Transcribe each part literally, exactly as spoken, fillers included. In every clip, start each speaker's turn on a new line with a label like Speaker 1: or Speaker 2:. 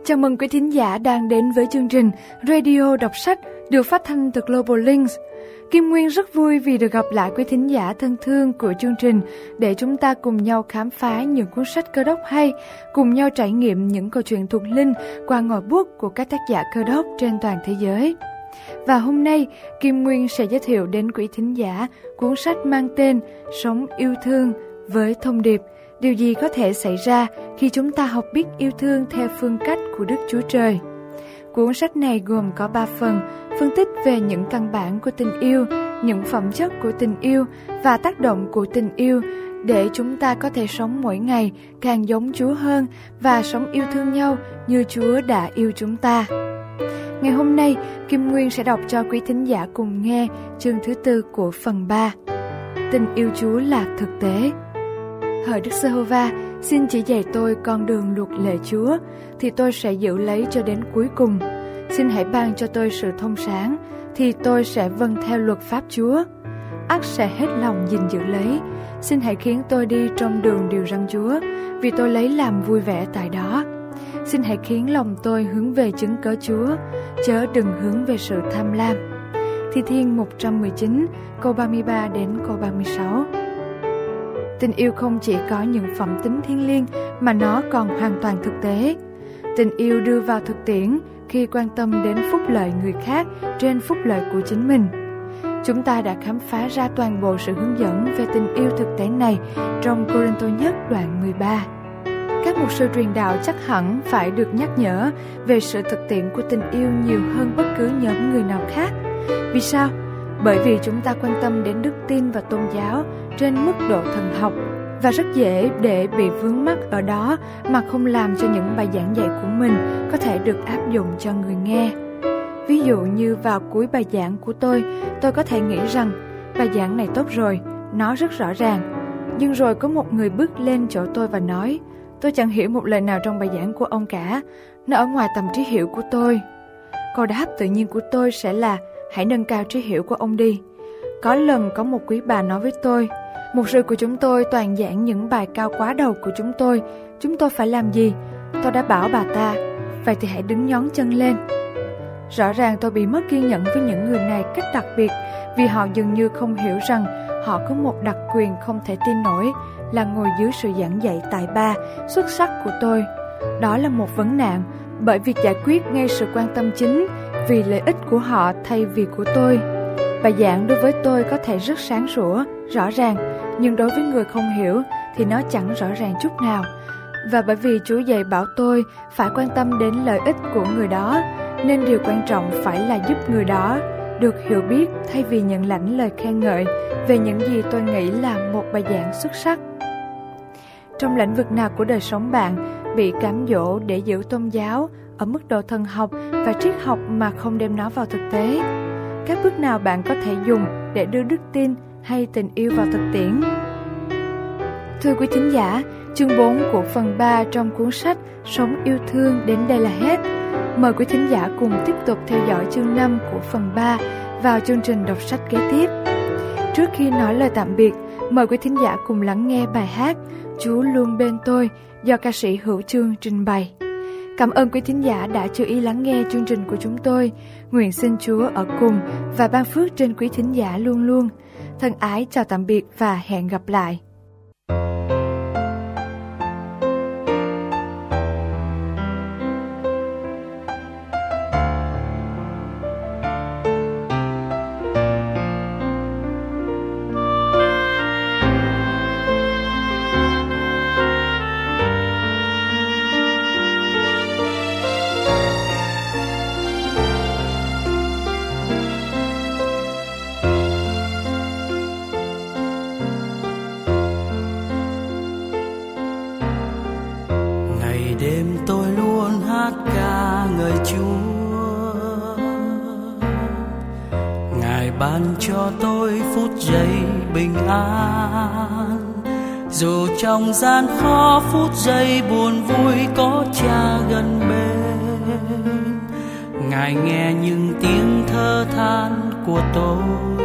Speaker 1: Chào mừng quý thính giả đang đến với chương trình Radio Đọc Sách được phát thanh từ Global Links. Kim Nguyên rất vui vì được gặp lại quý thính giả thân thương của chương trình để chúng ta cùng nhau khám phá những cuốn sách Cơ Đốc hay, cùng nhau trải nghiệm những câu chuyện thuộc linh qua ngòi bút của các tác giả Cơ Đốc trên toàn thế giới. Và hôm nay, Kim Nguyên sẽ giới thiệu đến quý thính giả cuốn sách mang tên Sống yêu thương với thông điệp điều gì có thể xảy ra khi chúng ta học biết yêu thương theo phương cách của Đức Chúa Trời. Cuốn sách này gồm có ba phần, phân tích về những căn bản của tình yêu, những phẩm chất của tình yêu và tác động của tình yêu để chúng ta có thể sống mỗi ngày càng giống Chúa hơn và sống yêu thương nhau như Chúa đã yêu chúng ta. Ngày hôm nay, Kim Nguyên sẽ đọc cho quý thính giả cùng nghe chương thứ tư của phần ba. Tình yêu Chúa là thực tế. Hỡi Đức Giê-hô-va, xin chỉ dạy tôi con đường luật lệ Chúa, thì tôi sẽ giữ lấy cho đến cuối cùng. Xin hãy ban cho tôi sự thông sáng, thì tôi sẽ vâng theo luật pháp Chúa. Ắt sẽ hết lòng gìn giữ lấy. Xin hãy khiến tôi đi trong đường điều răn Chúa, vì tôi lấy làm vui vẻ tại đó. Xin hãy khiến lòng tôi hướng về chứng cớ Chúa, chớ đừng hướng về sự tham lam. Thi Thiên một trăm mười chín, câu ba mươi ba đến câu ba mươi sáu. Tình yêu không chỉ có những phẩm tính thiêng liêng mà nó còn hoàn toàn thực tế. Tình yêu đưa vào thực tiễn khi quan tâm đến phúc lợi người khác trên phúc lợi của chính mình. Chúng ta đã khám phá ra toàn bộ sự hướng dẫn về tình yêu thực tế này trong Cô-rinh-tô nhất đoạn mười ba. Các mục sư truyền đạo chắc hẳn phải được nhắc nhở về sự thực tiễn của tình yêu nhiều hơn bất cứ nhóm người nào khác. Vì sao? Bởi vì chúng ta quan tâm đến đức tin và tôn giáo trên mức độ thần học và rất dễ để bị vướng mắc ở đó mà không làm cho những bài giảng dạy của mình có thể được áp dụng cho người nghe. Ví dụ như vào cuối bài giảng của tôi, tôi có thể nghĩ rằng bài giảng này tốt rồi, nó rất rõ ràng. Nhưng rồi có một người bước lên chỗ tôi và nói, tôi chẳng hiểu một lời nào trong bài giảng của ông cả, nó ở ngoài tầm trí hiểu của tôi. Câu đáp tự nhiên của tôi sẽ là, hãy nâng cao trí hiểu của ông đi. Có lần có một quý bà nói với tôi, mục sư của chúng tôi toàn giảng những bài cao quá đầu của chúng tôi, chúng tôi phải làm gì? Tôi đã bảo bà ta, vậy thì hãy đứng nhón chân lên. Rõ ràng tôi bị mất kiên nhẫn với những người này cách đặc biệt vì họ dường như không hiểu rằng họ có một đặc quyền không thể tin nổi là ngồi dưới sự giảng dạy tài ba, xuất sắc của tôi. Đó là một vấn nạn bởi việc giải quyết ngay sự quan tâm chính vì lợi ích của họ thay vì của tôi. Bài giảng đối với tôi có thể rất sáng sủa, rõ ràng, nhưng đối với người không hiểu thì nó chẳng rõ ràng chút nào. Và bởi vì Chúa dạy bảo tôi phải quan tâm đến lợi ích của người đó, nên điều quan trọng phải là giúp người đó được hiểu biết thay vì nhận lãnh lời khen ngợi về những gì tôi nghĩ là một bài giảng xuất sắc. Trong lĩnh vực nào của đời sống bạn bị cám dỗ để giữ tôn giáo ở mức độ thần học và triết học mà không đem nó vào thực tế? Các bước nào bạn có thể dùng để đưa đức tin hay tình yêu vào thực tiễn? Thưa quý thính giả, chương bốn của phần ba trong cuốn sách Sống yêu thương đến đây là hết. Mời quý thính giả cùng tiếp tục theo dõi chương năm của phần ba vào chương trình đọc sách kế tiếp. Trước khi nói lời tạm biệt, mời quý thính giả cùng lắng nghe bài hát Chúa luôn bên tôi do ca sĩ Hữu Chương trình bày. Cảm ơn quý thính giả đã chú ý lắng nghe chương trình của chúng tôi. Nguyện xin Chúa ở cùng và ban phước trên quý thính giả luôn luôn. Thân ái chào tạm biệt và hẹn gặp lại.
Speaker 2: Đêm tôi luôn hát ca ngợi Chúa, Ngài ban cho tôi phút giây bình an. Dù trong gian khó phút giây buồn vui có Cha gần bên, Ngài nghe những tiếng thở than của tôi.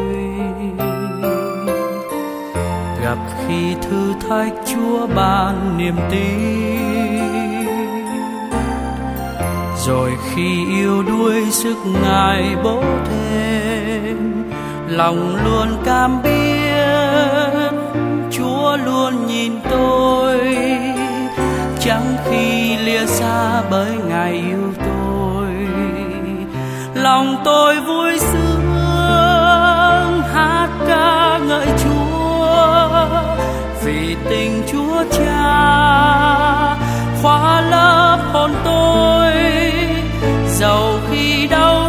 Speaker 2: Gặp khi thử thách Chúa ban niềm tin, rồi khi yêu đuối sức Ngài bố thêm, lòng luôn cam biết Chúa luôn nhìn tôi, chẳng khi lìa xa bởi Ngài yêu tôi. Lòng tôi vui sướng hát ca ngợi Chúa, vì tình Chúa Cha khóa lấp hồn tôi. Dầu khi đau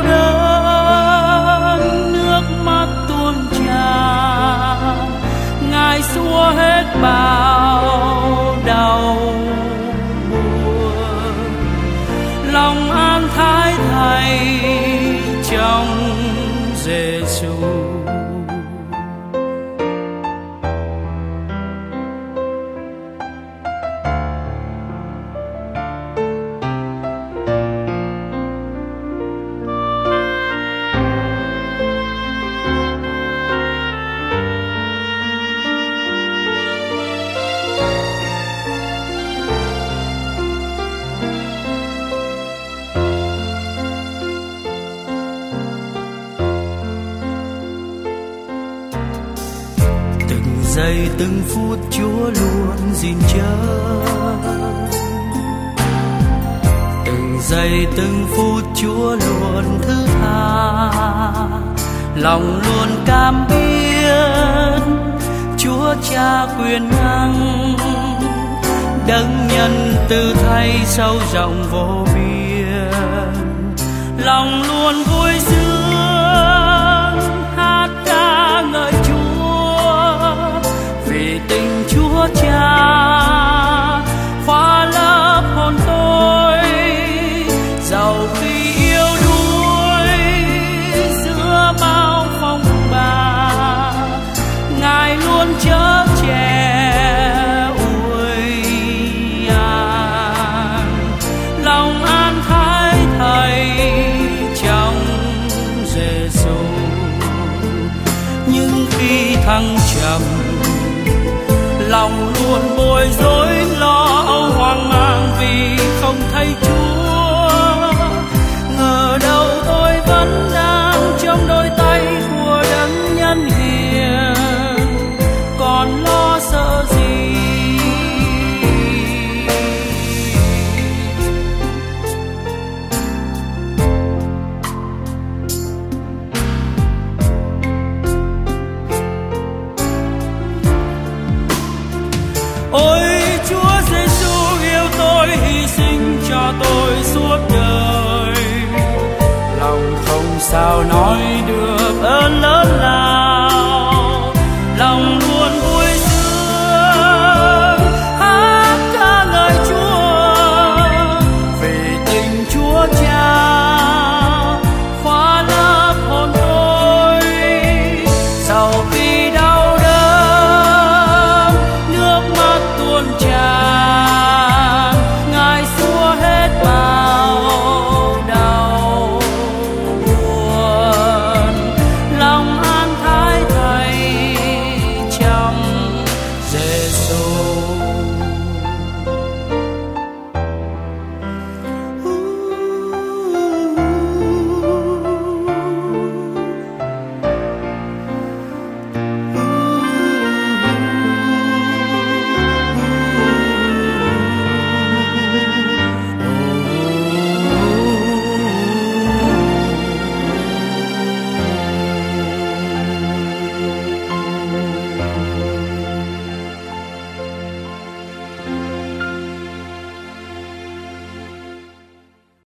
Speaker 2: đớn nước mắt tuôn tràn, Ngài xua hết bao đau buồn. Lòng an thái thầy trong Giêsu. Giây từng phút Chúa luôn gìn chở, từng giây từng phút Chúa luôn thứ tha. Lòng luôn cam biết Chúa Cha quyền năng, đấng nhân từ thay sâu rộng vô biên. Lòng luôn vui sướng hát ca ngợi tình Chúa Cha khóa lấp hồn tôi. Dầu khi yêu đuối giữa bao phong ba, Ngài luôn chở che ủi an. Lòng an thái thầy trong Giêsu. Nhưng khi thăng trầm lòng luôn bối rối lo âu hoang mang vì không thấy Chúa. Ngờ đâu tôi vẫn đang trong đôi tay của đấng nhân hiền, còn lo sợ gì. Ôi Chúa Giêsu yêu tôi, hy sinh cho tôi suốt đời. Lòng không sao nói được ơn lớn lao